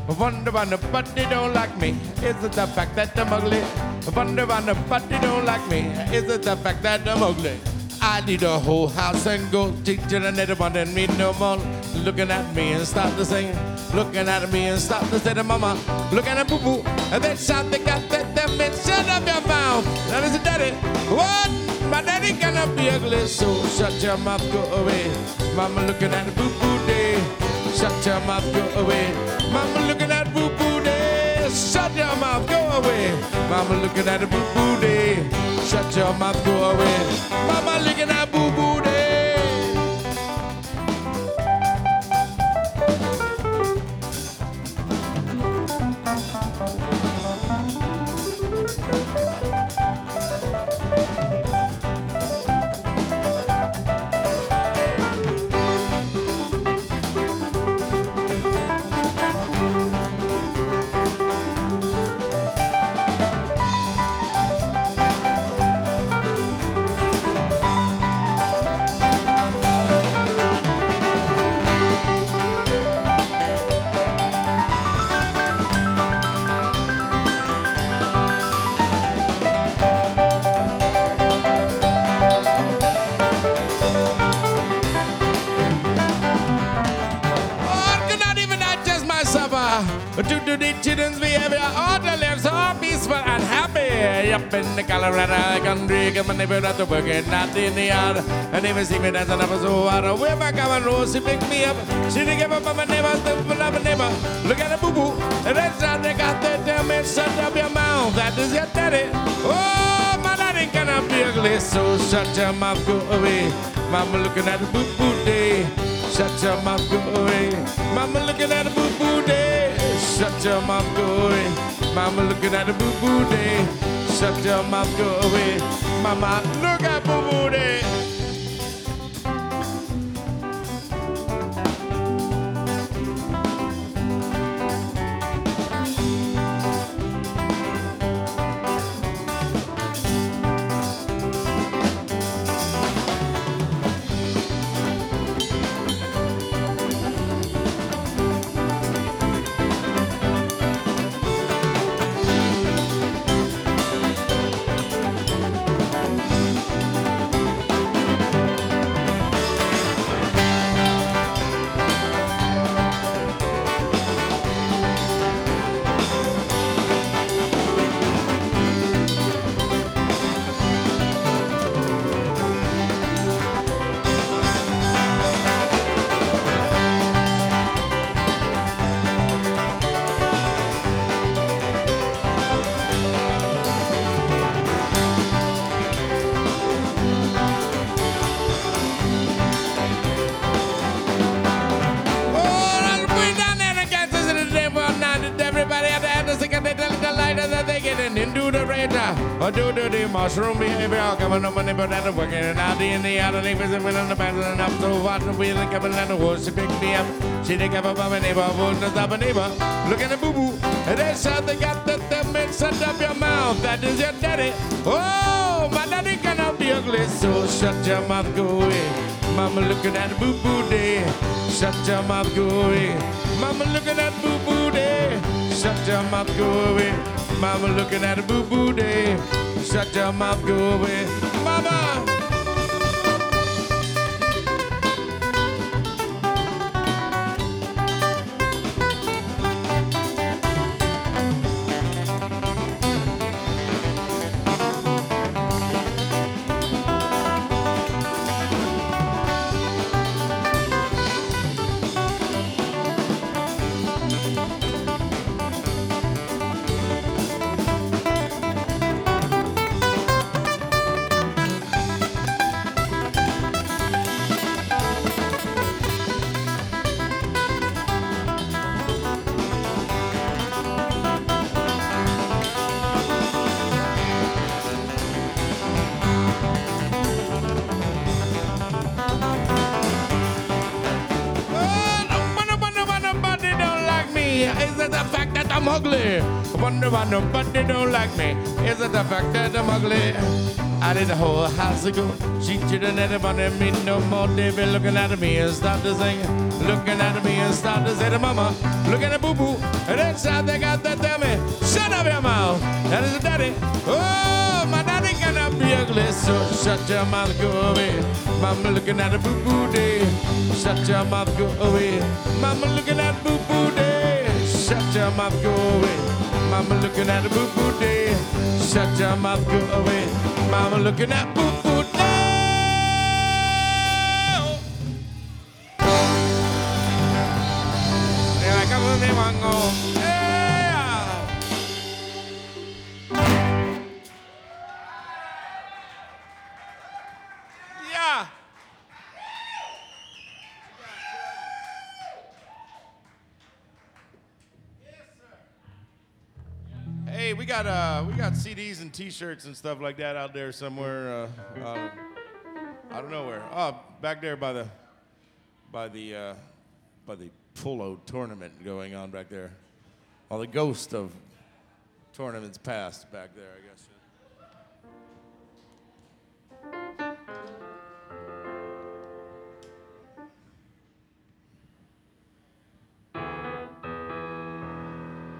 Wonder why nobody don't like me. Is it the fact that I'm ugly? Wonder why nobody don't like me. Is it the fact that I'm ugly? I need a whole house and go teaching and they wanting me no more. Looking at me and start to sing. Looking at me and start to say to mama, looking at boo boo. And they shout, they got that them and shut up your mouth. That is a daddy. What? My daddy cannot be ugly, so shut your mouth, go away. Mama looking at the boo boo day. Shut your mouth, go away. Mama looking at boo boo day. Shut your mouth, go away. Mama looking at the boo boo day. Shut your mouth, go away. Mama looking at boo boo day. To the children's behavior, all the lives are peaceful and happy. Up in the Colorado country, come and never to work it, not in the yard. And never see me dance another so hard. Where my come Rose, she picked me up. She didn't give up on my neighbor, love neighbor. Look at the boo boo. And that's how they got that damn it. Shut up your mouth, that is your daddy. Oh, my daddy cannot be ugly, so shut your mouth, go away. Mama looking at the boo boo day. Shut your mouth, go away. Mama looking at the boo boo day. Shut your mouth, go away. Mama looking at the boo boo day. Shut your mouth, go away. Mama, look at boo boo day. Into the radar, or do the mushroom behavior, coming up on the but I'm working out in the other neighbors and in the battle and up so what the wheel and coming down the woods, she picked me up. She didn't give up on my neighbor, wouldn't stop a neighbor. Look at the boo boo, and they shout, they got the them and shut up your mouth, that is your daddy. Oh, my daddy cannot be ugly, so shut your mouth, go away. Mama looking at the boo boo day, shut your mouth, go away. Mama looking at boo boo day, shut your mouth, go away. Mama looking at a boo-boo day. Shut your mouth, go away. Mama! Is it the fact that I'm ugly? Wonder why nobody don't like me. Is it the fact that I'm ugly? I did the whole house ago. She didn't anybody me no more. They be looking at me and start to sing. Looking at me and start to say to mama, look at the boo boo. And next time they got to tell me, shut up your mouth. That is a daddy. Oh, my daddy cannot be ugly, so shut your mouth, go away. Mama looking at a boo-boo day. Shut your mouth, go away. Mama looking at a boo-boo day. Shut your mouth, go away. Mama looking at a boo-boo day. Shut your mouth, go away. Mama looking at boo-boo day. Yeah, come with me, one go. Yeah. Hey, we got CDs and T-shirts and stuff like that out there somewhere. I don't know where. Oh, back there by the polo tournament going on back there. All the ghost of tournaments past back there, I guess.